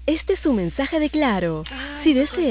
Este es un mensaje de Claro. Ah, Si desea